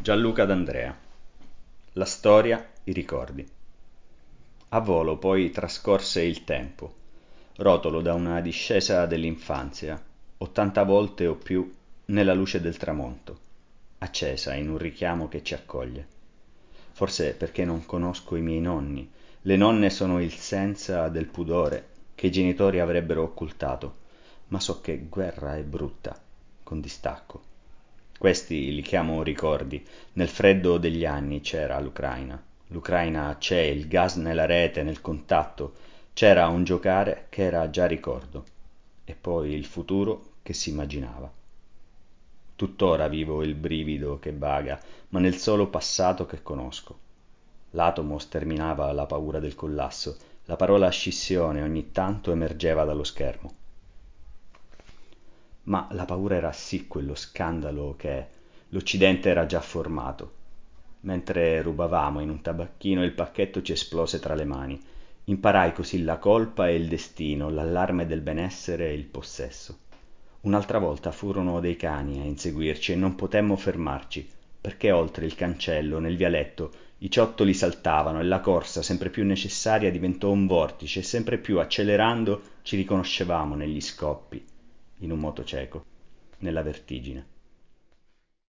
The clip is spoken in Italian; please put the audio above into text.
Gianluca D'Andrea. La storia, i ricordi. A volo poi trascorse il tempo, rotolo da una discesa dell'infanzia, 80 volte o più nella luce del tramonto, accesa in un richiamo che ci accoglie. Forse perché non conosco i miei nonni, le nonne sono il senza del pudore che i genitori avrebbero occultato, ma so che guerra è brutta, con distacco. Questi li chiamo ricordi. Nel freddo degli anni c'era l'Ucraina. L'Ucraina c'è, il gas nella rete, nel contatto. C'era un giocare che era già ricordo. E poi il futuro che si immaginava. Tuttora vivo il brivido che vaga, ma nel solo passato che conosco. L'atomo sterminava la paura del collasso, la parola scissione ogni tanto emergeva dallo schermo. Ma la paura era sì quello scandalo che l'Occidente era già formato. Mentre rubavamo in un tabacchino il pacchetto ci esplose tra le mani. Imparai così la colpa e il destino, l'allarme del benessere e il possesso. Un'altra volta furono dei cani a inseguirci e non potemmo fermarci, perché oltre il cancello, nel vialetto, i ciottoli saltavano e la corsa, sempre più necessaria, diventò un vortice e sempre più accelerando ci riconoscevamo negli scoppi, in un moto cieco, nella vertigine.